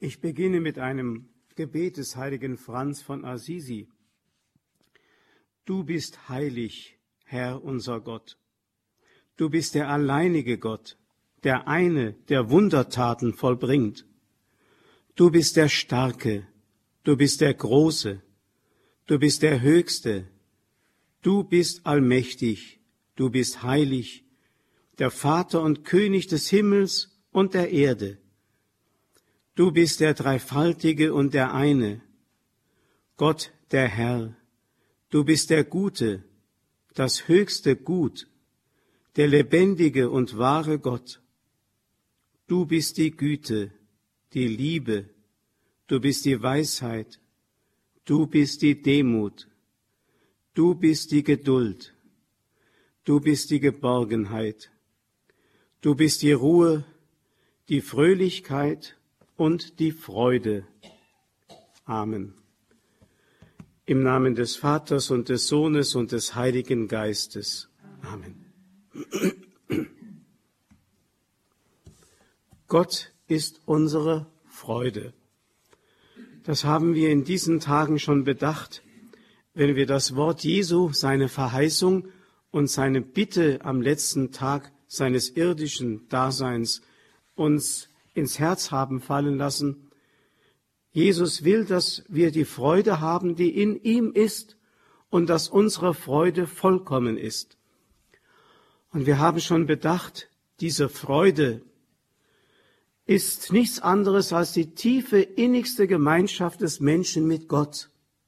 Ich beginne mit einem Gebet des heiligen Franz von Assisi. Du bist heilig, Herr unser Gott. Du bist der alleinige Gott, der eine, der Wundertaten vollbringt. Du bist der Starke, du bist der Große, du bist der Höchste, du bist allmächtig, du bist heilig, der Vater und König des Himmels und der Erde. Du bist der Dreifaltige und der eine, Gott der Herr. Du bist der Gute, das höchste Gut, der lebendige und wahre Gott. Du bist die Güte, die Liebe, du bist die Weisheit, du bist die Demut, du bist die Geduld, du bist die Geborgenheit, du bist die Ruhe, die Fröhlichkeit und die Freude. Amen. Im Namen des Vaters und des Sohnes und des Heiligen Geistes. Amen. Gott ist unsere Freude. Das haben wir in diesen Tagen schon bedacht, wenn wir das Wort Jesu, seine Verheißung und seine Bitte am letzten Tag seines irdischen Daseins uns ins Herz haben fallen lassen. Jesus will, dass wir die Freude haben, die in ihm ist, und dass unsere Freude vollkommen ist. Und wir haben schon bedacht, diese Freude ist nichts anderes als die tiefe, innigste Gemeinschaft des Menschen mit Gott.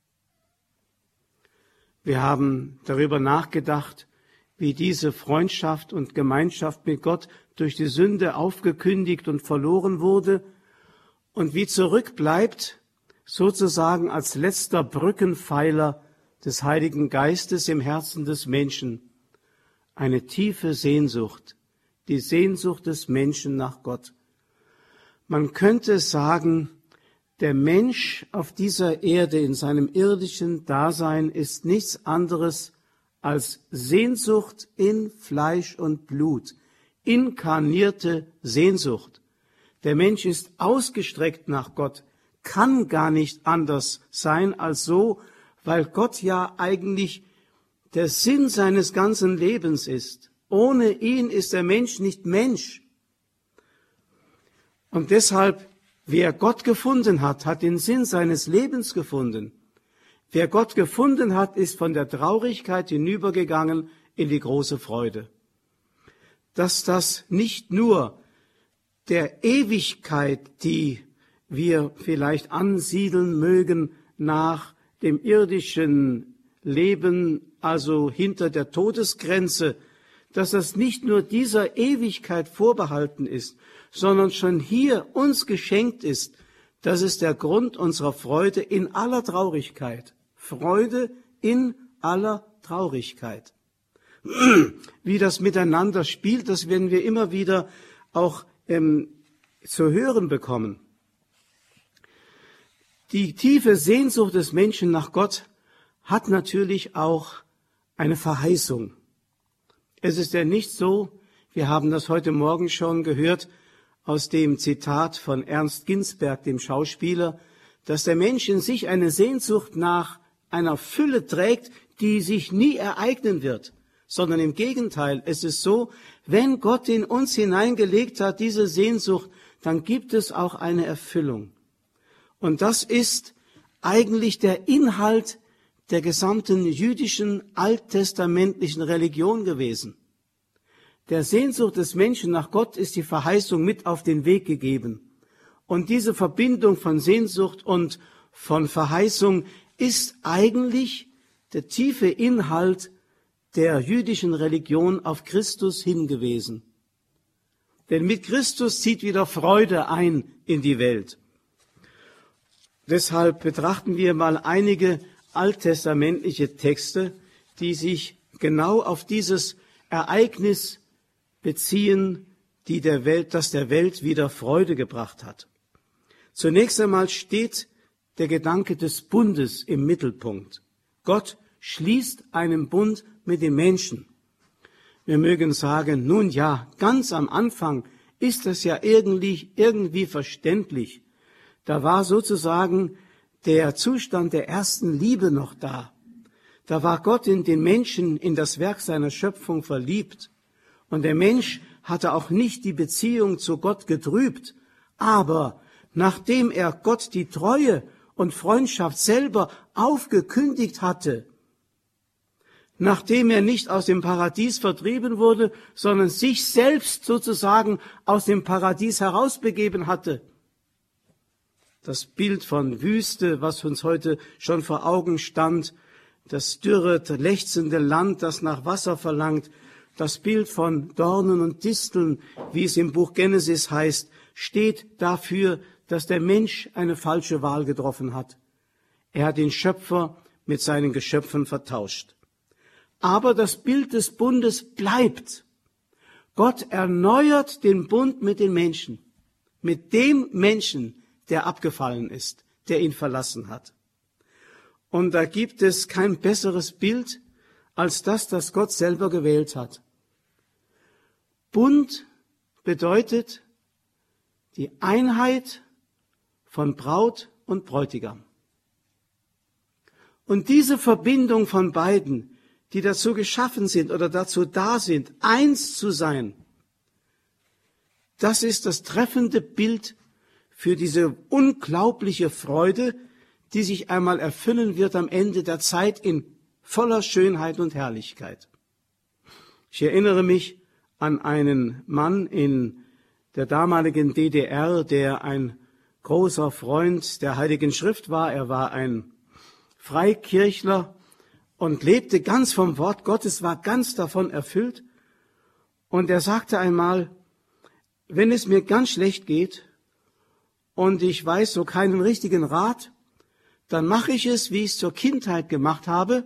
Wir haben darüber nachgedacht, wie diese Freundschaft und Gemeinschaft mit Gott durch die Sünde aufgekündigt und verloren wurde und wie zurückbleibt, sozusagen als letzter Brückenpfeiler des Heiligen Geistes im Herzen des Menschen, eine tiefe Sehnsucht, die Sehnsucht des Menschen nach Gott. Man könnte sagen, der Mensch auf dieser Erde in seinem irdischen Dasein ist nichts anderes als Sehnsucht in Fleisch und Blut, inkarnierte Sehnsucht. Der Mensch ist ausgestreckt nach Gott, kann gar nicht anders sein als so, weil Gott ja eigentlich der Sinn seines ganzen Lebens ist. Ohne ihn ist der Mensch nicht Mensch. Und deshalb, wer Gott gefunden hat, hat den Sinn seines Lebens gefunden. Wer Gott gefunden hat, ist von der Traurigkeit hinübergegangen in die große Freude. Dass das nicht nur der Ewigkeit, die wir vielleicht ansiedeln mögen nach dem irdischen Leben, also hinter der Todesgrenze, dass das nicht nur dieser Ewigkeit vorbehalten ist, sondern schon hier uns geschenkt ist, das ist der Grund unserer Freude in aller Traurigkeit. Freude in aller Traurigkeit. Wie das miteinander spielt, das werden wir immer wieder auch zu hören bekommen. Die tiefe Sehnsucht des Menschen nach Gott hat natürlich auch eine Verheißung. Es ist ja nicht so, wir haben das heute Morgen schon gehört, aus dem Zitat von Ernst Ginsberg, dem Schauspieler, dass der Mensch in sich eine Sehnsucht nach einer Fülle trägt, die sich nie ereignen wird, sondern im Gegenteil, es ist so, wenn Gott in uns hineingelegt hat, diese Sehnsucht, dann gibt es auch eine Erfüllung. Und das ist eigentlich der Inhalt der gesamten jüdischen alttestamentlichen Religion gewesen. Der Sehnsucht des Menschen nach Gott ist die Verheißung mit auf den Weg gegeben. Und diese Verbindung von Sehnsucht und von Verheißung ist eigentlich der tiefe Inhalt der jüdischen Religion auf Christus hingewiesen. Denn mit Christus zieht wieder Freude ein in die Welt. Deshalb betrachten wir mal einige alttestamentliche Texte, die sich genau auf dieses Ereignis beziehen, das der Welt wieder Freude gebracht hat. Zunächst einmal steht der Gedanke des Bundes im Mittelpunkt. Gott schließt einen Bund mit den Menschen. Wir mögen sagen, nun ja, ganz am Anfang ist es ja irgendwie verständlich, Da war sozusagen der Zustand der ersten Liebe noch da. Da war Gott in den Menschen, in das Werk seiner Schöpfung verliebt. Und der Mensch hatte auch nicht die Beziehung zu Gott getrübt. Aber nachdem er Gott die Treue und Freundschaft selber aufgekündigt hatte, nachdem er nicht aus dem Paradies vertrieben wurde, sondern sich selbst sozusagen aus dem Paradies herausbegeben hatte. Das Bild von Wüste, was uns heute schon vor Augen stand, das dürre, lechzende Land, das nach Wasser verlangt, das Bild von Dornen und Disteln, wie es im Buch Genesis heißt, steht dafür, dass der Mensch eine falsche Wahl getroffen hat. Er hat den Schöpfer mit seinen Geschöpfen vertauscht. Aber das Bild des Bundes bleibt. Gott erneuert den Bund mit den Menschen, mit dem Menschen, der abgefallen ist, der ihn verlassen hat. Und da gibt es kein besseres Bild als das Gott selber gewählt hat. Bund bedeutet die Einheit von Braut und Bräutigam. Und diese Verbindung von beiden, die dazu geschaffen sind oder dazu da sind, eins zu sein, das ist das treffende Bild für diese unglaubliche Freude, die sich einmal erfüllen wird am Ende der Zeit in voller Schönheit und Herrlichkeit. Ich erinnere mich an einen Mann in der damaligen DDR, der ein großer Freund der Heiligen Schrift war. Er war ein Freikirchler und lebte ganz vom Wort Gottes, war ganz davon erfüllt. Und er sagte einmal, wenn es mir ganz schlecht geht und ich weiß so keinen richtigen Rat, dann mache ich es, wie ich es zur Kindheit gemacht habe,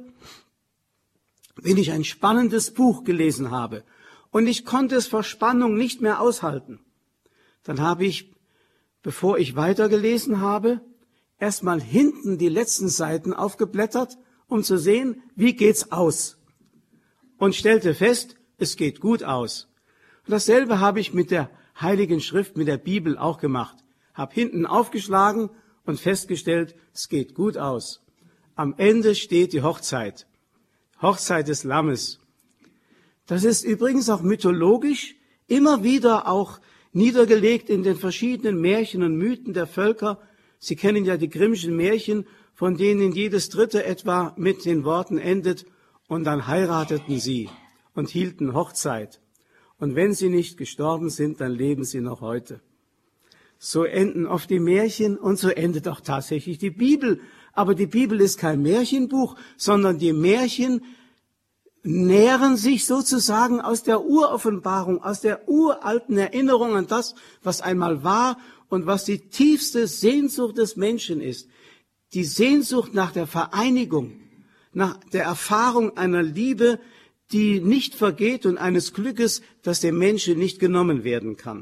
wenn ich ein spannendes Buch gelesen habe und ich konnte es vor Spannung nicht mehr aushalten. Dann habe ich, bevor ich weitergelesen habe, erstmal hinten die letzten Seiten aufgeblättert, um zu sehen, wie geht's aus. Und stellte fest, es geht gut aus. Und dasselbe habe ich mit der Heiligen Schrift, mit der Bibel auch gemacht. Habe hinten aufgeschlagen und festgestellt, es geht gut aus. Am Ende steht die Hochzeit. Hochzeit des Lammes. Das ist übrigens auch mythologisch immer wieder auch niedergelegt in den verschiedenen Märchen und Mythen der Völker. Sie kennen ja die Grimmschen Märchen, von denen jedes dritte etwa mit den Worten endet, und dann heirateten sie und hielten Hochzeit. Und wenn sie nicht gestorben sind, dann leben sie noch heute. So enden oft die Märchen und so endet auch tatsächlich die Bibel. Aber die Bibel ist kein Märchenbuch, sondern die Märchen nähren sich sozusagen aus der Uroffenbarung, aus der uralten Erinnerung an das, was einmal war und was die tiefste Sehnsucht des Menschen ist. Die Sehnsucht nach der Vereinigung, nach der Erfahrung einer Liebe, die nicht vergeht und eines Glückes, das dem Menschen nicht genommen werden kann.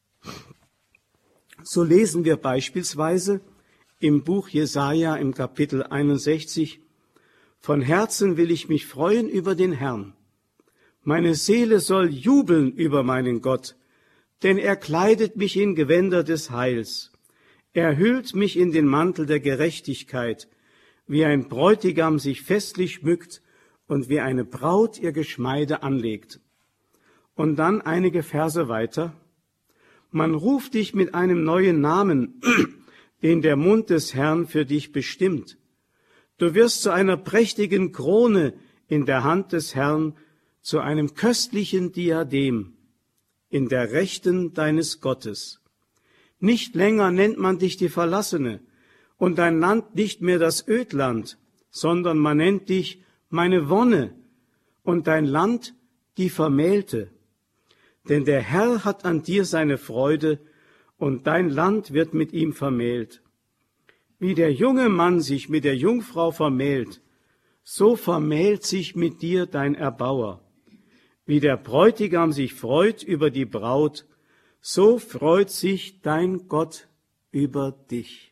So lesen wir beispielsweise im Buch Jesaja im Kapitel 61, von Herzen will ich mich freuen über den Herrn. Meine Seele soll jubeln über meinen Gott, denn er kleidet mich in Gewänder des Heils. Er hüllt mich in den Mantel der Gerechtigkeit, wie ein Bräutigam sich festlich schmückt und wie eine Braut ihr Geschmeide anlegt. Und dann einige Verse weiter. Man ruft dich mit einem neuen Namen, den der Mund des Herrn für dich bestimmt. Du wirst zu einer prächtigen Krone in der Hand des Herrn, zu einem köstlichen Diadem in der Rechten deines Gottes. Nicht länger nennt man dich die Verlassene und dein Land nicht mehr das Ödland, sondern man nennt dich meine Wonne und dein Land die Vermählte. Denn der Herr hat an dir seine Freude und dein Land wird mit ihm vermählt. Wie der junge Mann sich mit der Jungfrau vermählt, so vermählt sich mit dir dein Erbauer. Wie der Bräutigam sich freut über die Braut, so freut sich dein Gott über dich.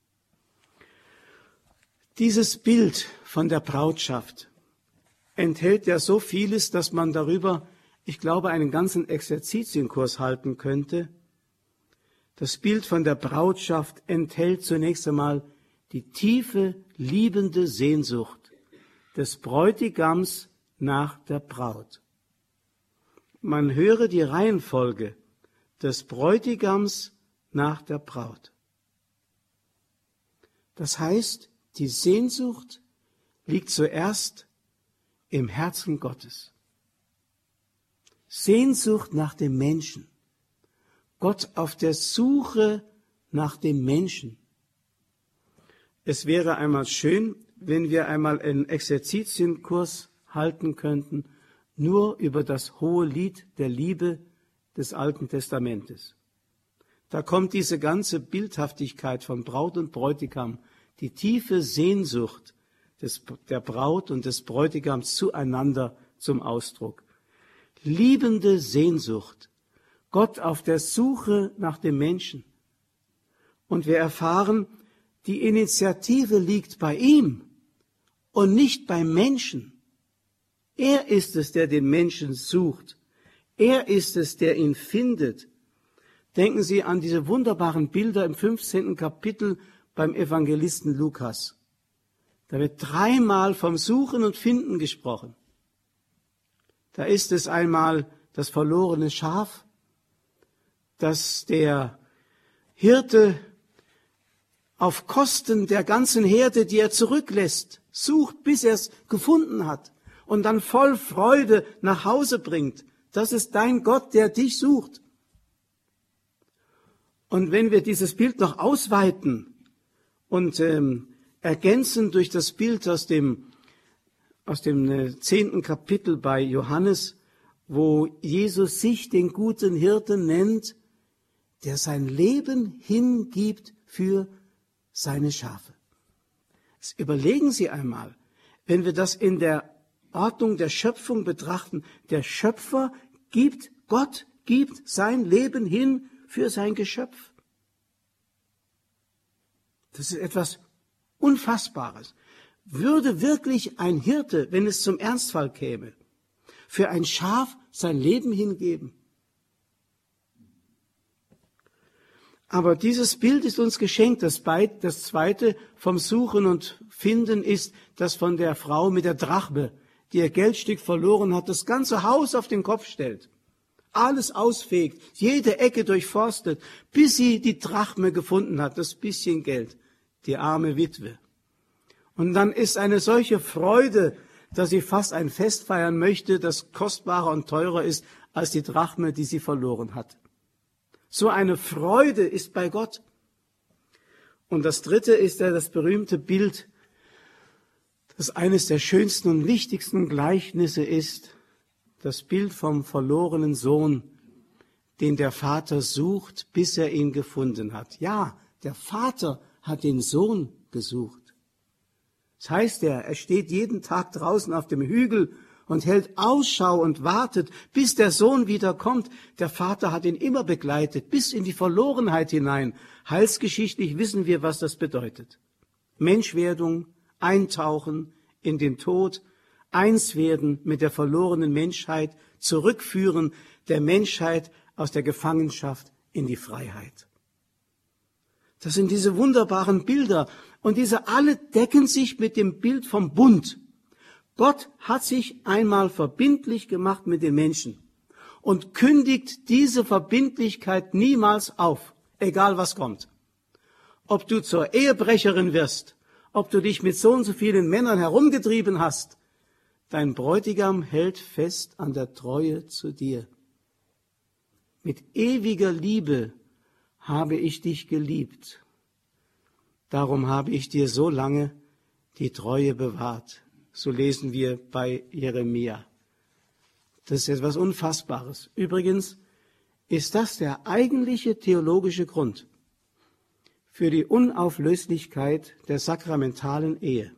Dieses Bild von der Brautschaft enthält ja so vieles, dass man darüber, ich glaube, einen ganzen Exerzitienkurs halten könnte. Das Bild von der Brautschaft enthält zunächst einmal die tiefe, liebende Sehnsucht des Bräutigams nach der Braut. Man höre die Reihenfolge des Bräutigams nach der Braut. Das heißt, die Sehnsucht liegt zuerst im Herzen Gottes. Sehnsucht nach dem Menschen. Gott auf der Suche nach dem Menschen. Es wäre einmal schön, wenn wir einmal einen Exerzitienkurs halten könnten, nur über das hohe Lied der Liebe des Alten Testamentes. Da kommt diese ganze Bildhaftigkeit von Braut und Bräutigam, die tiefe Sehnsucht der Braut und des Bräutigams zueinander zum Ausdruck. Liebende Sehnsucht, Gott auf der Suche nach dem Menschen. Und wir erfahren, die Initiative liegt bei ihm und nicht beim Menschen. Er ist es, der den Menschen sucht. Er ist es, der ihn findet. Denken Sie an diese wunderbaren Bilder im 15. Kapitel beim Evangelisten Lukas. Da wird 3-mal vom Suchen und Finden gesprochen. Da ist es einmal das verlorene Schaf, das der Hirte auf Kosten der ganzen Herde, die er zurücklässt, sucht, bis er es gefunden hat und dann voll Freude nach Hause bringt. Das ist dein Gott, der dich sucht. Und wenn wir dieses Bild noch ausweiten und ergänzen durch das Bild aus dem 10. Kapitel bei Johannes, wo Jesus sich den guten Hirten nennt, der sein Leben hingibt für seine Schafe. Jetzt überlegen Sie einmal, wenn wir das in der Ordnung der Schöpfung betrachten, der Schöpfer Gott gibt sein Leben hin für sein Geschöpf. Das ist etwas Unfassbares. Würde wirklich ein Hirte, wenn es zum Ernstfall käme, für ein Schaf sein Leben hingeben? Aber dieses Bild ist uns geschenkt. Das zweite vom Suchen und Finden ist das von der Frau mit der Drachme, die ihr Geldstück verloren hat, das ganze Haus auf den Kopf stellt, alles ausfegt, jede Ecke durchforstet, bis sie die Drachme gefunden hat, das bisschen Geld, die arme Witwe. Und dann ist eine solche Freude, dass sie fast ein Fest feiern möchte, das kostbarer und teurer ist als die Drachme, die sie verloren hat. So eine Freude ist bei Gott. Und das dritte ist ja das berühmte Bild, das eines der schönsten und wichtigsten Gleichnisse ist, das Bild vom verlorenen Sohn, den der Vater sucht, bis er ihn gefunden hat. Ja, der Vater hat den Sohn gesucht. Das heißt, er steht jeden Tag draußen auf dem Hügel und hält Ausschau und wartet, bis der Sohn wiederkommt. Der Vater hat ihn immer begleitet, bis in die Verlorenheit hinein. Heilsgeschichtlich wissen wir, was das bedeutet. Menschwerdung, Eintauchen in den Tod, eins werden mit der verlorenen Menschheit, zurückführen der Menschheit aus der Gefangenschaft in die Freiheit. Das sind diese wunderbaren Bilder und diese alle decken sich mit dem Bild vom Bund. Gott hat sich einmal verbindlich gemacht mit den Menschen und kündigt diese Verbindlichkeit niemals auf, egal was kommt. Ob du zur Ehebrecherin wirst, ob du dich mit so und so vielen Männern herumgetrieben hast, dein Bräutigam hält fest an der Treue zu dir. Mit ewiger Liebe habe ich dich geliebt. Darum habe ich dir so lange die Treue bewahrt. So lesen wir bei Jeremia. Das ist etwas Unfassbares. Übrigens ist das der eigentliche theologische Grund für die Unauflöslichkeit der sakramentalen Ehe.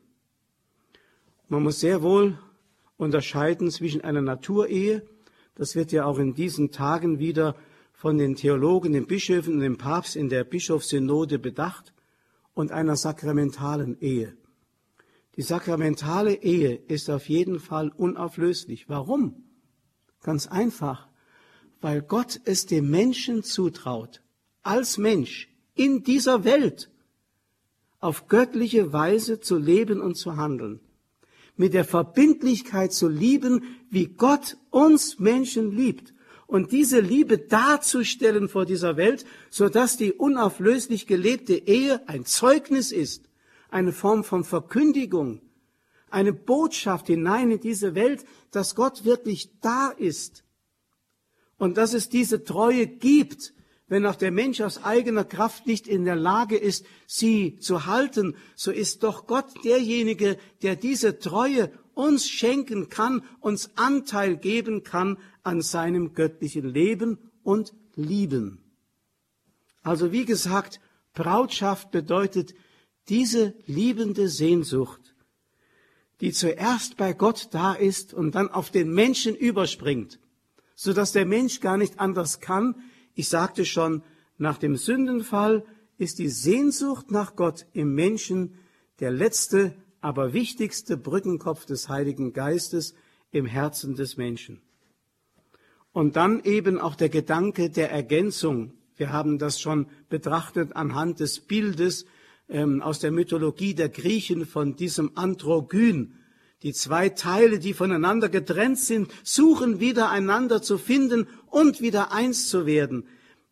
Man muss sehr wohl unterscheiden zwischen einer Naturehe, das wird ja auch in diesen Tagen wieder von den Theologen, den Bischöfen und dem Papst in der Bischofssynode bedacht, und einer sakramentalen Ehe. Die sakramentale Ehe ist auf jeden Fall unauflöslich. Warum? Ganz einfach, weil Gott es dem Menschen zutraut, als Mensch in dieser Welt auf göttliche Weise zu leben und zu handeln. Mit der Verbindlichkeit zu lieben, wie Gott uns Menschen liebt. Und diese Liebe darzustellen vor dieser Welt, sodass die unauflöslich gelebte Ehe ein Zeugnis ist, eine Form von Verkündigung, eine Botschaft hinein in diese Welt, dass Gott wirklich da ist. Und dass es diese Treue gibt, wenn auch der Mensch aus eigener Kraft nicht in der Lage ist, sie zu halten, so ist doch Gott derjenige, der diese Treue uns schenken kann, uns Anteil geben kann an seinem göttlichen Leben und Lieben. Also wie gesagt, Brautschaft bedeutet diese liebende Sehnsucht, die zuerst bei Gott da ist und dann auf den Menschen überspringt, sodass der Mensch gar nicht anders kann. Ich sagte schon, nach dem Sündenfall ist die Sehnsucht nach Gott im Menschen der letzte, aber wichtigste Brückenkopf des Heiligen Geistes im Herzen des Menschen. Und dann eben auch der Gedanke der Ergänzung. Wir haben das schon betrachtet anhand des Bildes aus der Mythologie der Griechen von diesem Androgyn. Die zwei Teile, die voneinander getrennt sind, suchen wieder einander zu finden und wieder eins zu werden.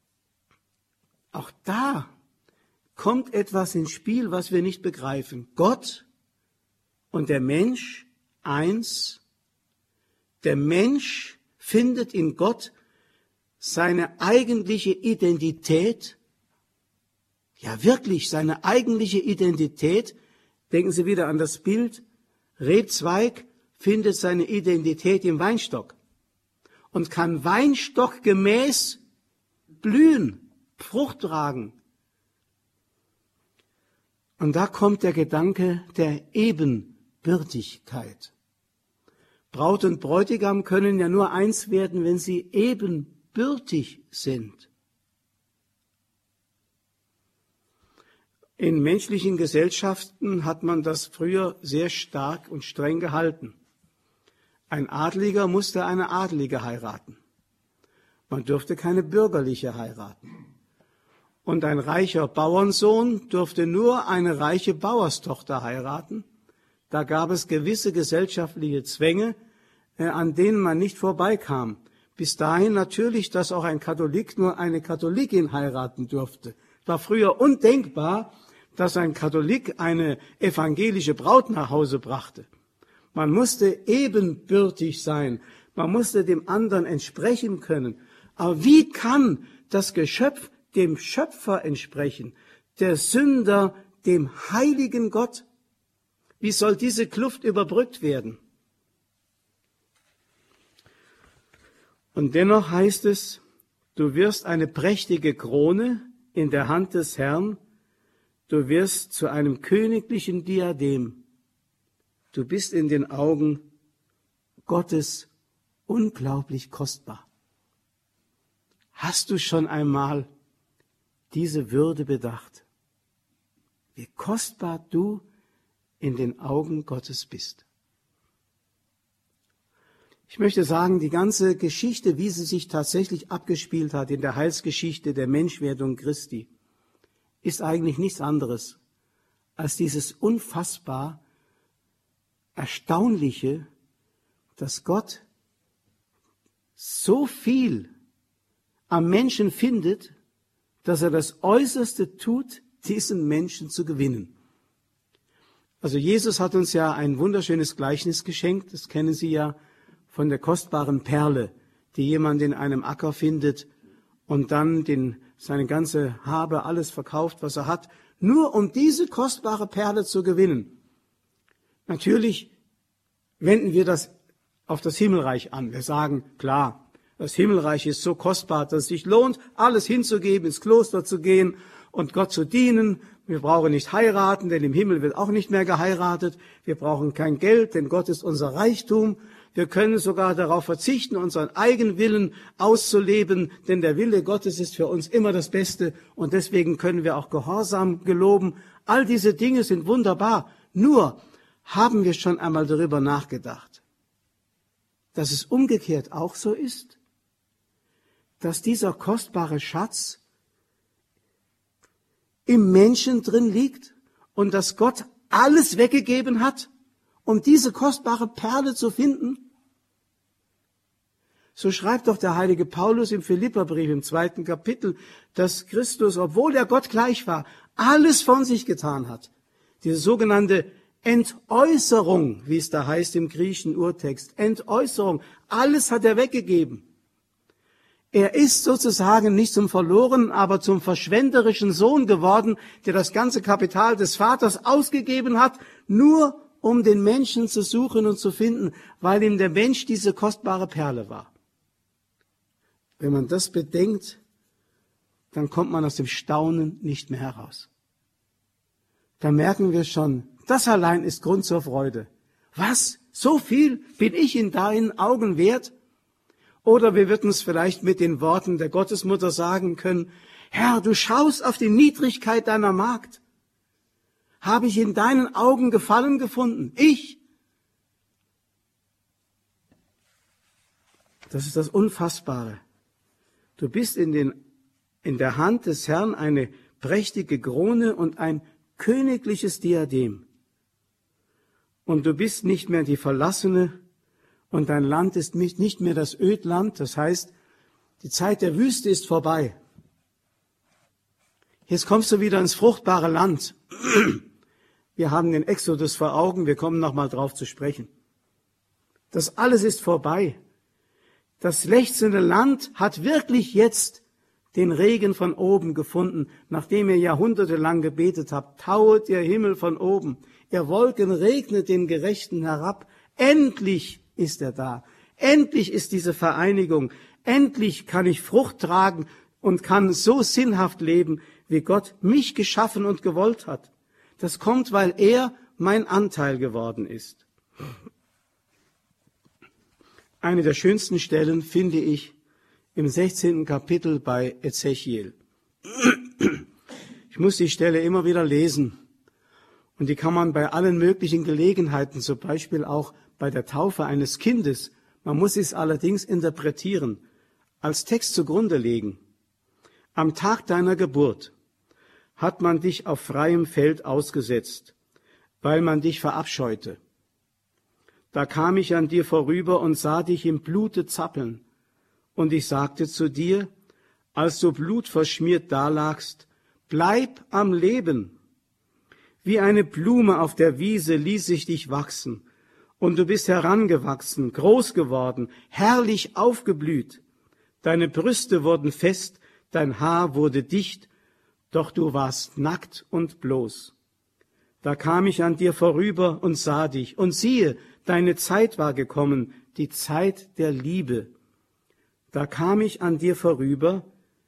Auch da kommt etwas ins Spiel, was wir nicht begreifen. Gott und der Mensch eins. Der Mensch findet in Gott seine eigentliche Identität. Ja, wirklich, seine eigentliche Identität. Denken Sie wieder an das Bild. Rebzweig findet seine Identität im Weinstock und kann Weinstock gemäß blühen, Frucht tragen. Und da kommt der Gedanke der Ebenbürtigkeit. Braut und Bräutigam können ja nur eins werden, wenn sie ebenbürtig sind. In menschlichen Gesellschaften hat man das früher sehr stark und streng gehalten. Ein Adliger musste eine Adlige heiraten. Man durfte keine bürgerliche heiraten. Und ein reicher Bauernsohn durfte nur eine reiche Bauerstochter heiraten. Da gab es gewisse gesellschaftliche Zwänge, an denen man nicht vorbeikam. Bis dahin natürlich, dass auch ein Katholik nur eine Katholikin heiraten durfte. Es war früher undenkbar, dass ein Katholik eine evangelische Braut nach Hause brachte. Man musste ebenbürtig sein, man musste dem anderen entsprechen können. Aber wie kann das Geschöpf dem Schöpfer entsprechen, der Sünder dem heiligen Gott? Wie soll diese Kluft überbrückt werden? Und dennoch heißt es, du wirst eine prächtige Krone in der Hand des Herrn, du wirst zu einem königlichen Diadem. Du bist in den Augen Gottes unglaublich kostbar. Hast du schon einmal diese Würde bedacht? Wie kostbar du in den Augen Gottes bist. Ich möchte sagen, die ganze Geschichte, wie sie sich tatsächlich abgespielt hat in der Heilsgeschichte der Menschwerdung Christi, ist eigentlich nichts anderes als dieses unfassbar Erstaunliche, dass Gott so viel am Menschen findet, dass er das Äußerste tut, diesen Menschen zu gewinnen. Also Jesus hat uns ja ein wunderschönes Gleichnis geschenkt, das kennen Sie ja, von der kostbaren Perle, die jemand in einem Acker findet und dann seine ganze Habe, alles verkauft, was er hat, nur um diese kostbare Perle zu gewinnen. Natürlich wenden wir das auf das Himmelreich an. Wir sagen, klar, das Himmelreich ist so kostbar, dass es sich lohnt, alles hinzugeben, ins Kloster zu gehen und Gott zu dienen. Wir brauchen nicht heiraten, denn im Himmel wird auch nicht mehr geheiratet. Wir brauchen kein Geld, denn Gott ist unser Reichtum. Wir können sogar darauf verzichten, unseren Eigenwillen auszuleben, denn der Wille Gottes ist für uns immer das Beste und deswegen können wir auch Gehorsam geloben. All diese Dinge sind wunderbar. Nur haben wir schon einmal darüber nachgedacht, dass es umgekehrt auch so ist, dass dieser kostbare Schatz im Menschen drin liegt und dass Gott alles weggegeben hat, um diese kostbare Perle zu finden? So schreibt doch der heilige Paulus im Philipperbrief im 2. Kapitel, dass Christus, obwohl er Gott gleich war, alles von sich getan hat. Diese sogenannte Entäußerung, wie es da heißt im griechischen Urtext, Entäußerung, alles hat er weggegeben. Er ist sozusagen nicht zum verlorenen, aber zum verschwenderischen Sohn geworden, der das ganze Kapital des Vaters ausgegeben hat, nur um den Menschen zu suchen und zu finden, weil ihm der Mensch diese kostbare Perle war. Wenn man das bedenkt, dann kommt man aus dem Staunen nicht mehr heraus. Da merken wir schon, das allein ist Grund zur Freude. Was? So viel bin ich in deinen Augen wert? Oder wir würden es vielleicht mit den Worten der Gottesmutter sagen können, Herr, du schaust auf die Niedrigkeit deiner Magd. Habe ich in deinen Augen Gefallen gefunden? Ich? Das ist das Unfassbare. Du bist in der Hand des Herrn eine prächtige Krone und ein königliches Diadem. Und du bist nicht mehr die Verlassene und dein Land ist nicht mehr das Ödland. Das heißt, die Zeit der Wüste ist vorbei. Jetzt kommst du wieder ins fruchtbare Land. Wir haben den Exodus vor Augen, wir kommen nochmal drauf zu sprechen. Das alles ist vorbei. Das lechzende Land hat wirklich jetzt den Regen von oben gefunden, nachdem ihr jahrhundertelang gebetet habt. Tauet ihr Himmel von oben, ihr Wolken regnet den Gerechten herab. Endlich ist er da. Endlich ist diese Vereinigung. Endlich kann ich Frucht tragen und kann so sinnhaft leben, wie Gott mich geschaffen und gewollt hat. Das kommt, weil er mein Anteil geworden ist. Eine der schönsten Stellen finde ich im 16. Kapitel bei Ezechiel. Ich muss die Stelle immer wieder lesen. Und die kann man bei allen möglichen Gelegenheiten, zum Beispiel auch bei der Taufe eines Kindes, man muss es allerdings interpretieren, als Text zugrunde legen. Am Tag deiner Geburt hat man dich auf freiem Feld ausgesetzt, weil man dich verabscheute. Da kam ich an dir vorüber und sah dich im Blute zappeln. Und ich sagte zu dir, als du blutverschmiert dalagst, bleib am Leben. Wie eine Blume auf der Wiese ließ ich dich wachsen. Und du bist herangewachsen, groß geworden, herrlich aufgeblüht. Deine Brüste wurden fest, dein Haar wurde dicht, doch du warst nackt und bloß. Da kam ich an dir vorüber und sah dich, und siehe, deine Zeit war gekommen, die Zeit der Liebe. Da kam ich an dir vorüber,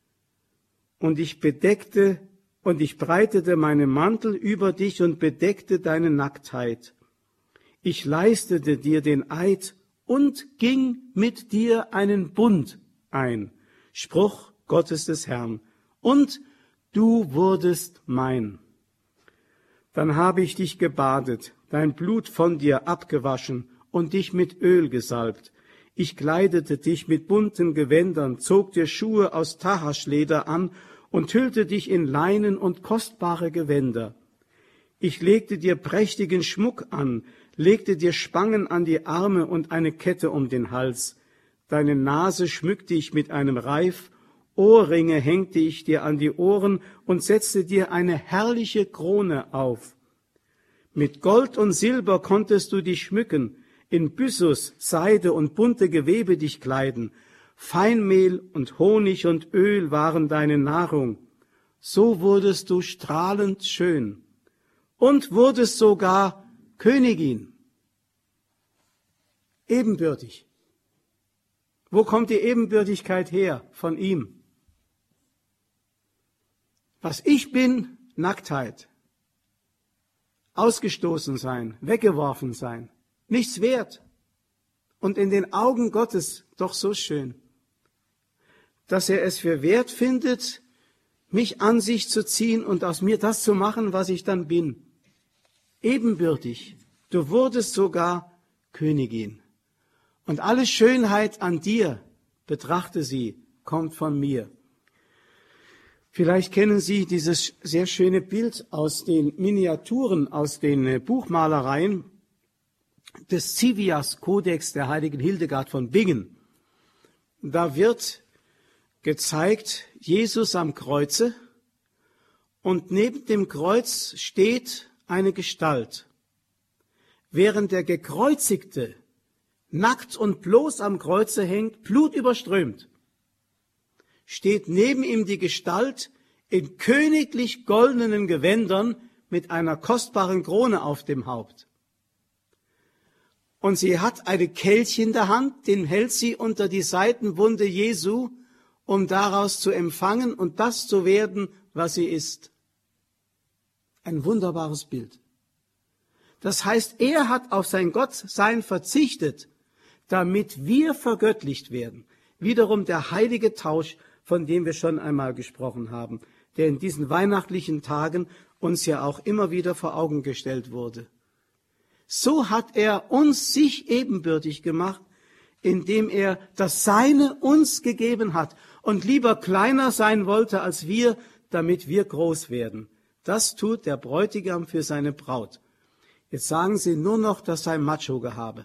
und ich breitete meinen Mantel über dich und bedeckte deine Nacktheit. Ich leistete dir den Eid und ging mit dir einen Bund ein. Spruch Gottes des Herrn. Und du wurdest mein. Dann habe ich dich gebadet, dein Blut von dir abgewaschen und dich mit Öl gesalbt. Ich kleidete dich mit bunten Gewändern, zog dir Schuhe aus Tahaschleder an und hüllte dich in Leinen und kostbare Gewänder. Ich legte dir prächtigen Schmuck an, legte dir Spangen an die Arme und eine Kette um den Hals. Deine Nase schmückte ich mit einem Reif, Ohrringe hängte ich dir an die Ohren und setzte dir eine herrliche Krone auf. Mit Gold und Silber konntest du dich schmücken, in Byssus, Seide und bunte Gewebe dich kleiden. Feinmehl und Honig und Öl waren deine Nahrung. So wurdest du strahlend schön und wurdest sogar Königin. Ebenbürtig. Wo kommt die Ebenbürtigkeit her? Von ihm. Was ich bin, Nacktheit. Ausgestoßen sein, weggeworfen sein, nichts wert. Und in den Augen Gottes doch so schön, dass er es für wert findet, mich an sich zu ziehen und aus mir das zu machen, was ich dann bin. Ebenbürtig. Du wurdest sogar Königin. Und alle Schönheit an dir, betrachte sie, kommt von mir. Vielleicht kennen Sie dieses sehr schöne Bild aus den Miniaturen, aus den Buchmalereien des Civias-Kodex der heiligen Hildegard von Bingen. Da wird gezeigt Jesus am Kreuze und neben dem Kreuz steht eine Gestalt. Während der Gekreuzigte nackt und bloß am Kreuze hängt, blutüberströmt, steht neben ihm die Gestalt in königlich goldenen Gewändern mit einer kostbaren Krone auf dem Haupt. Und sie hat einen Kelch in der Hand, den hält sie unter die Seitenwunde Jesu, um daraus zu empfangen und das zu werden, was sie ist. Ein wunderbares Bild. Das heißt, er hat auf sein Gottsein verzichtet, damit wir vergöttlicht werden. Wiederum der heilige Tausch, von dem wir schon einmal gesprochen haben, der in diesen weihnachtlichen Tagen uns ja auch immer wieder vor Augen gestellt wurde. So hat er uns sich ebenbürtig gemacht, indem er das Seine uns gegeben hat und lieber kleiner sein wollte als wir, damit wir groß werden. Das tut der Bräutigam für seine Braut. Jetzt sagen sie nur noch, das sei Macho-Gehabe.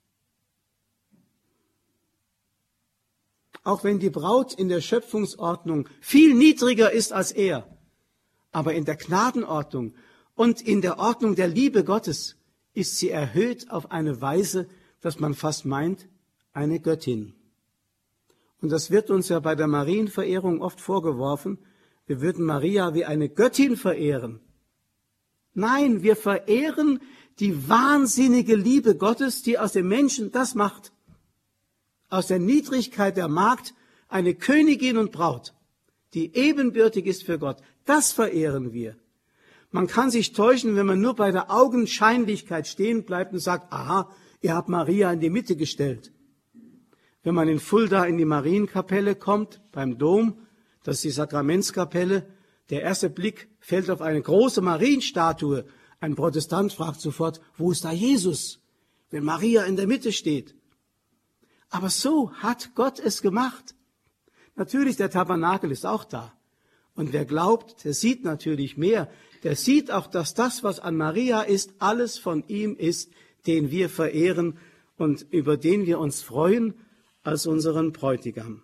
Auch wenn die Braut in der Schöpfungsordnung viel niedriger ist als er, aber in der Gnadenordnung und in der Ordnung der Liebe Gottes ist sie erhöht auf eine Weise, dass man fast meint, eine Göttin. Und das wird uns ja bei der Marienverehrung oft vorgeworfen, wir würden Maria wie eine Göttin verehren. Nein, wir verehren die wahnsinnige Liebe Gottes, die aus dem Menschen das macht. Aus der Niedrigkeit der Magd eine Königin und Braut, die ebenbürtig ist für Gott. Das verehren wir. Man kann sich täuschen, wenn man nur bei der Augenscheinlichkeit stehen bleibt und sagt, aha, ihr habt Maria in die Mitte gestellt. Wenn man in Fulda in die Marienkapelle kommt, beim Dom, das ist die Sakramentskapelle, der erste Blick fällt auf eine große Marienstatue. Ein Protestant fragt sofort, wo ist da Jesus, wenn Maria in der Mitte steht? Aber so hat Gott es gemacht. Natürlich, der Tabernakel ist auch da. Und wer glaubt, der sieht natürlich mehr. Der sieht auch, dass das, was an Maria ist, alles von ihm ist, den wir verehren und über den wir uns freuen als unseren Bräutigam.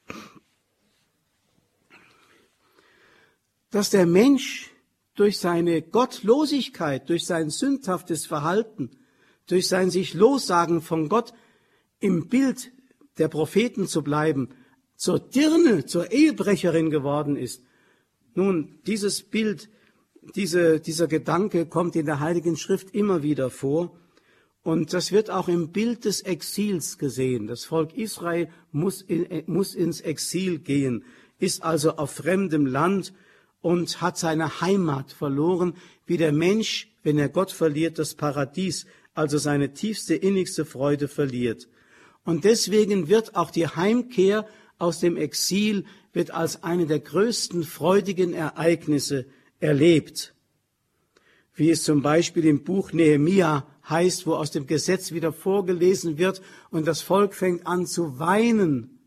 Dass der Mensch durch seine Gottlosigkeit, durch sein sündhaftes Verhalten, durch sein sich Lossagen von Gott im Bild der Propheten zu bleiben, zur Dirne, zur Ehebrecherin geworden ist. Nun, dieses Bild, dieser Gedanke kommt in der Heiligen Schrift immer wieder vor. Und das wird auch im Bild des Exils gesehen. Das Volk Israel muss ins Exil gehen, ist also auf fremdem Land und hat seine Heimat verloren, wie der Mensch, wenn er Gott verliert, das Paradies, also seine tiefste, innigste Freude verliert. Und deswegen wird auch die Heimkehr aus dem Exil wird als eine der größten freudigen Ereignisse erlebt. Wie es zum Beispiel im Buch Nehemia heißt, wo aus dem Gesetz wieder vorgelesen wird und das Volk fängt an zu weinen.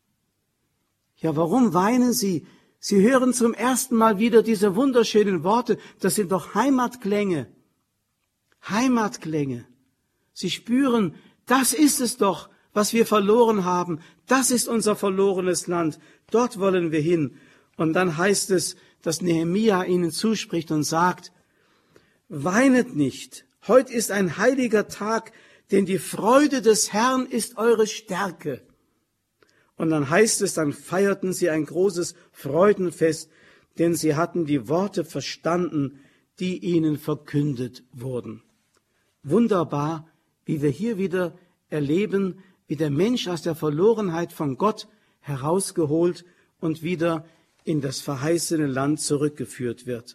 Ja, warum weinen sie? Sie hören zum ersten Mal wieder diese wunderschönen Worte. Das sind doch Heimatklänge. Heimatklänge. Sie spüren, das ist es doch, was wir verloren haben. Das ist unser verlorenes Land. Dort wollen wir hin. Und dann heißt es, dass Nehemia ihnen zuspricht und sagt, weinet nicht. Heute ist ein heiliger Tag, denn die Freude des Herrn ist eure Stärke. Und dann heißt es, dann feierten sie ein großes Freudenfest, denn sie hatten die Worte verstanden, die ihnen verkündet wurden. Wunderbar, wie wir hier wieder erleben, wie der Mensch aus der Verlorenheit von Gott herausgeholt und wieder in das verheißene Land zurückgeführt wird.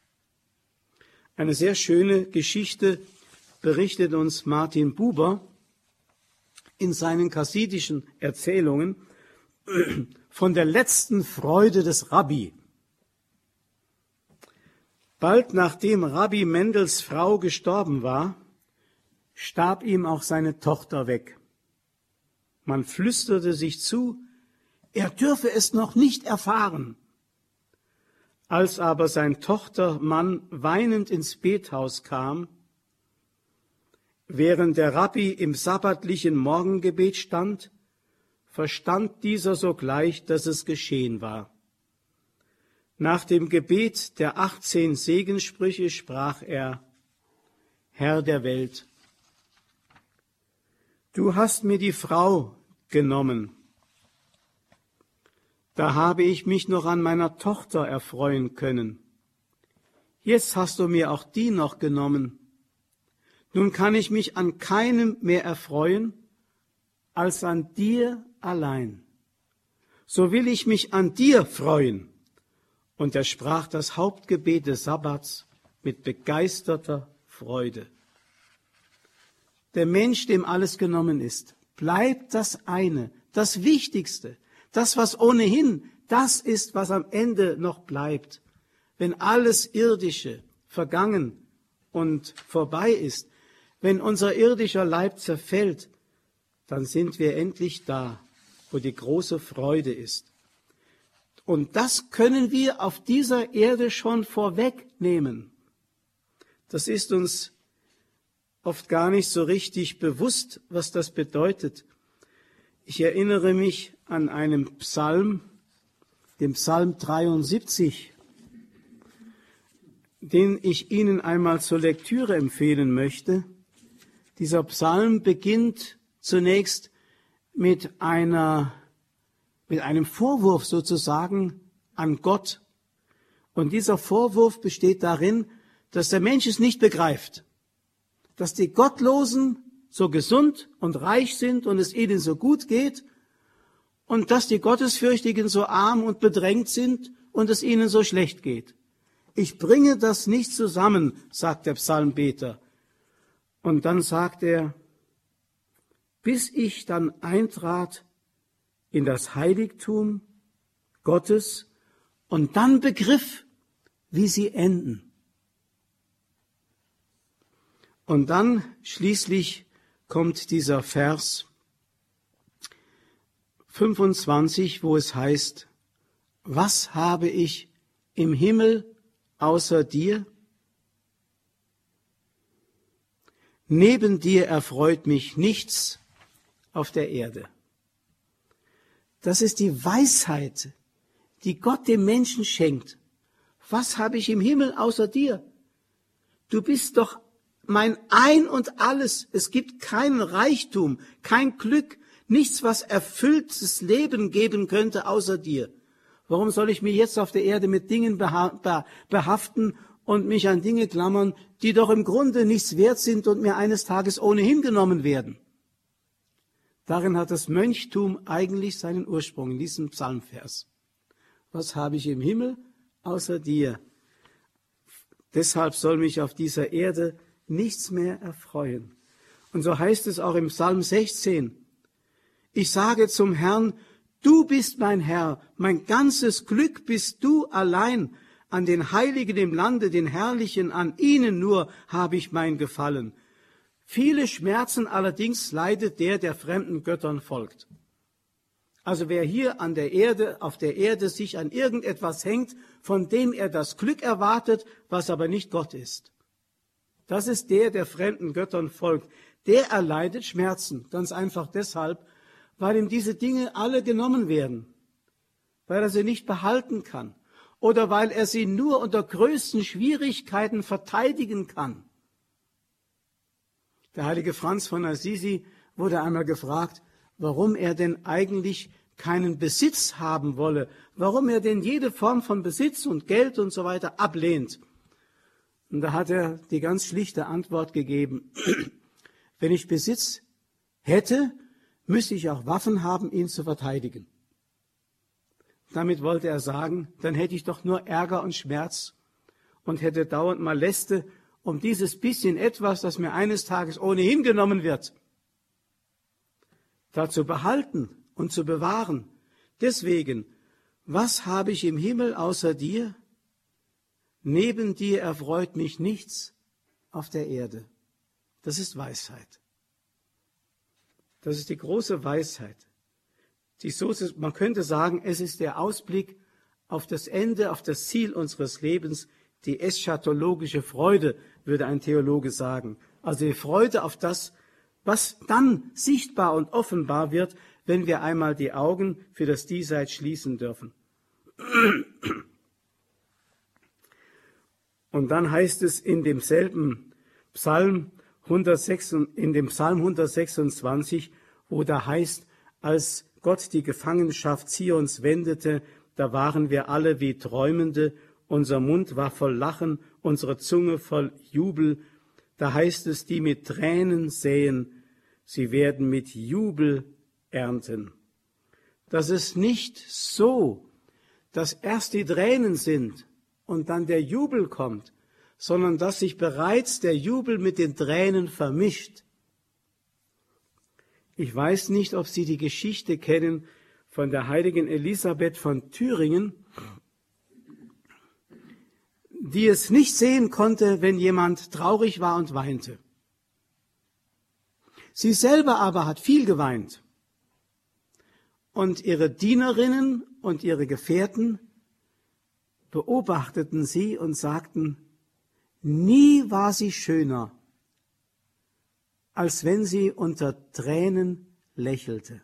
Eine sehr schöne Geschichte berichtet uns Martin Buber in seinen chassidischen Erzählungen von der letzten Freude des Rabbi. Bald nachdem Rabbi Mendels Frau gestorben war, starb ihm auch seine Tochter weg. Man flüsterte sich zu, er dürfe es noch nicht erfahren. Als aber sein Tochtermann weinend ins Bethaus kam, während der Rabbi im sabbatlichen Morgengebet stand, verstand dieser sogleich, dass es geschehen war. Nach dem Gebet der 18 Segenssprüche sprach er: Herr der Welt, du hast mir die Frau genommen. Da habe ich mich noch an meiner Tochter erfreuen können. Jetzt hast du mir auch die noch genommen. Nun kann ich mich an keinem mehr erfreuen, als an dir allein. So will ich mich an dir freuen. Und er sprach das Hauptgebet des Sabbats mit begeisterter Freude. Der Mensch, dem alles genommen ist, bleibt das eine, das Wichtigste, das, was ohnehin das ist, was am Ende noch bleibt. Wenn alles Irdische vergangen und vorbei ist, wenn unser irdischer Leib zerfällt, dann sind wir endlich da, wo die große Freude ist. Und das können wir auf dieser Erde schon vorwegnehmen. Das ist uns oft gar nicht so richtig bewusst, was das bedeutet. Ich erinnere mich an einen Psalm, den Psalm 73, den ich Ihnen einmal zur Lektüre empfehlen möchte. Dieser Psalm beginnt zunächst mit einem Vorwurf sozusagen an Gott. Und dieser Vorwurf besteht darin, dass der Mensch es nicht begreift, dass die Gottlosen so gesund und reich sind und es ihnen so gut geht und dass die Gottesfürchtigen so arm und bedrängt sind und es ihnen so schlecht geht. Ich bringe das nicht zusammen, sagt der Psalmbeter. Und dann sagt er, bis ich dann eintrat in das Heiligtum Gottes und dann begriff, wie sie enden. Und dann schließlich kommt dieser Vers 25, wo es heißt, was habe ich im Himmel außer dir? Neben dir erfreut mich nichts auf der Erde. Das ist die Weisheit, die Gott dem Menschen schenkt. Was habe ich im Himmel außer dir? Du bist doch mein Ein und Alles. Es gibt keinen Reichtum, kein Glück, nichts, was erfülltes Leben geben könnte außer dir. Warum soll ich mich jetzt auf der Erde mit Dingen behaften und mich an Dinge klammern, die doch im Grunde nichts wert sind und mir eines Tages ohnehin genommen werden? Darin hat das Mönchtum eigentlich seinen Ursprung, in diesem Psalmvers. Was habe ich im Himmel außer dir? Deshalb soll mich auf dieser Erde nichts mehr erfreuen. Und so heißt es auch im Psalm 16. Ich sage zum Herrn, du bist mein Herr, mein ganzes Glück bist du allein. An den Heiligen im Lande, den Herrlichen, an ihnen nur habe ich mein Gefallen. Viele Schmerzen allerdings leidet der fremden Göttern folgt. Also wer hier auf der Erde sich an irgendetwas hängt, von dem er das Glück erwartet, was aber nicht Gott ist. Das ist der fremden Göttern folgt. Der erleidet Schmerzen, ganz einfach deshalb, weil ihm diese Dinge alle genommen werden, weil er sie nicht behalten kann oder weil er sie nur unter größten Schwierigkeiten verteidigen kann. Der heilige Franz von Assisi wurde einmal gefragt, warum er denn eigentlich keinen Besitz haben wolle, warum er denn jede Form von Besitz und Geld und so weiter ablehnt. Und da hat er die ganz schlichte Antwort gegeben, wenn ich Besitz hätte, müsste ich auch Waffen haben, ihn zu verteidigen. Damit wollte er sagen, dann hätte ich doch nur Ärger und Schmerz und hätte dauernd mal Läste um dieses bisschen etwas, das mir eines Tages ohnehin genommen wird, da zu behalten und zu bewahren. Deswegen, was habe ich im Himmel außer dir? Neben dir erfreut mich nichts auf der Erde. Das ist Weisheit. Das ist die große Weisheit. Man könnte sagen, es ist der Ausblick auf das Ende, auf das Ziel unseres Lebens, die eschatologische Freude, würde ein Theologe sagen. Also die Freude auf das, was dann sichtbar und offenbar wird, wenn wir einmal die Augen für das Diesseits schließen dürfen. Und dann heißt es in demselben Psalm 126, wo da heißt, als Gott die Gefangenschaft Zions wendete, da waren wir alle wie Träumende, unser Mund war voll Lachen, unsere Zunge voll Jubel. Da heißt es, die mit Tränen säen, sie werden mit Jubel ernten. Das ist nicht so, dass erst die Tränen sind und dann der Jubel kommt, sondern dass sich bereits der Jubel mit den Tränen vermischt. Ich weiß nicht, ob Sie die Geschichte kennen von der heiligen Elisabeth von Thüringen, die es nicht sehen konnte, wenn jemand traurig war und weinte. Sie selber aber hat viel geweint. Und ihre Dienerinnen und ihre Gefährten beobachteten sie und sagten, nie war sie schöner, als wenn sie unter Tränen lächelte.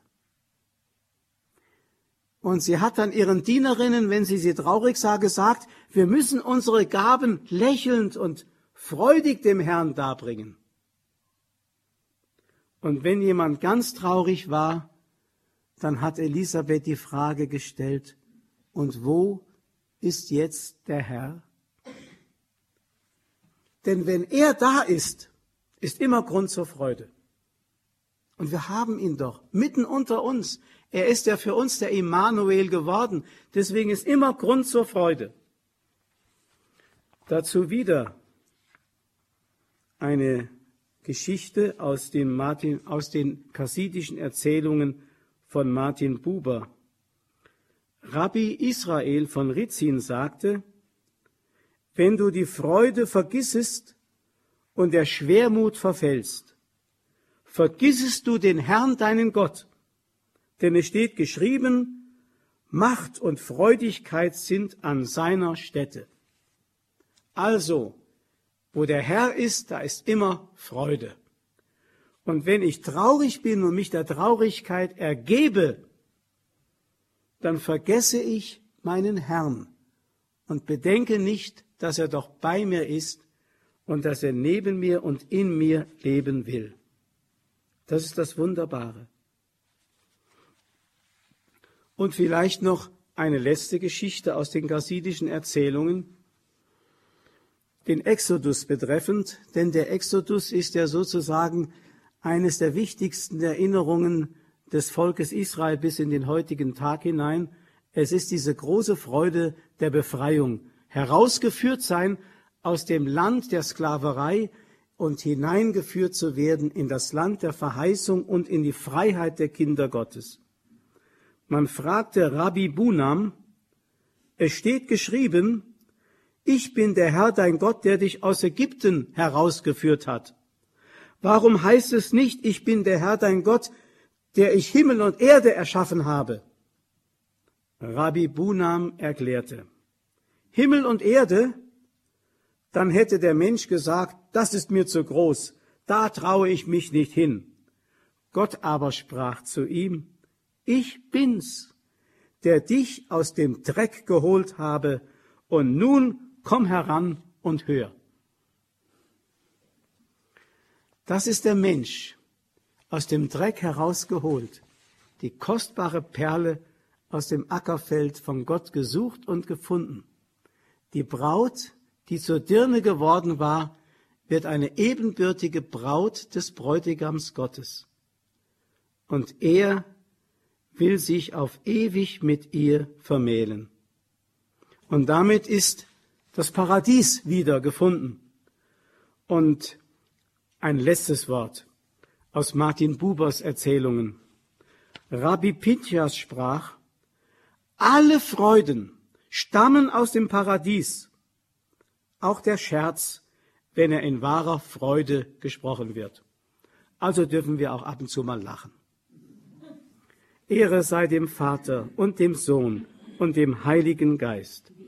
Und sie hat dann ihren Dienerinnen, wenn sie traurig sah, gesagt, wir müssen unsere Gaben lächelnd und freudig dem Herrn darbringen. Und wenn jemand ganz traurig war, dann hat Elisabeth die Frage gestellt, und wo ist jetzt der Herr? Denn wenn er da ist, ist immer Grund zur Freude. Und wir haben ihn doch mitten unter uns. Er ist ja für uns der Immanuel geworden. Deswegen ist immer Grund zur Freude. Dazu wieder eine Geschichte aus den chassidischen Erzählungen von Martin Buber. Rabbi Israel von Ritzin sagte, wenn du die Freude vergissest und der Schwermut verfällst, vergissest du den Herrn, deinen Gott. Denn es steht geschrieben, Macht und Freudigkeit sind an seiner Stätte. Also, wo der Herr ist, da ist immer Freude. Und wenn ich traurig bin und mich der Traurigkeit ergebe, dann vergesse ich meinen Herrn und bedenke nicht, dass er doch bei mir ist und dass er neben mir und in mir leben will. Das ist das Wunderbare. Und vielleicht noch eine letzte Geschichte aus den chassidischen Erzählungen, den Exodus betreffend, denn der Exodus ist ja sozusagen eines der wichtigsten Erinnerungen des Volkes Israel bis in den heutigen Tag hinein. Es ist diese große Freude der Befreiung, herausgeführt sein aus dem Land der Sklaverei und hineingeführt zu werden in das Land der Verheißung und in die Freiheit der Kinder Gottes. Man fragte Rabbi Bunam, es steht geschrieben, ich bin der Herr, dein Gott, der dich aus Ägypten herausgeführt hat. Warum heißt es nicht, ich bin der Herr, dein Gott, der ich Himmel und Erde erschaffen habe? Rabbi Bunam erklärte, Himmel und Erde, dann hätte der Mensch gesagt, das ist mir zu groß, da traue ich mich nicht hin. Gott aber sprach zu ihm, ich bin's, der dich aus dem Dreck geholt habe, und nun komm heran und hör. Das ist der Mensch, aus dem Dreck herausgeholt, die kostbare Perle aus dem Ackerfeld von Gott gesucht und gefunden. Die Braut, die zur Dirne geworden war, wird eine ebenbürtige Braut des Bräutigams Gottes. Und er will sich auf ewig mit ihr vermählen. Und damit ist das Paradies wieder gefunden. Und ein letztes Wort aus Martin Bubers Erzählungen. Rabbi Pinchas sprach, alle Freuden stammen aus dem Paradies, auch der Scherz, wenn er in wahrer Freude gesprochen wird. Also dürfen wir auch ab und zu mal lachen. Ehre sei dem Vater und dem Sohn und dem Heiligen Geist.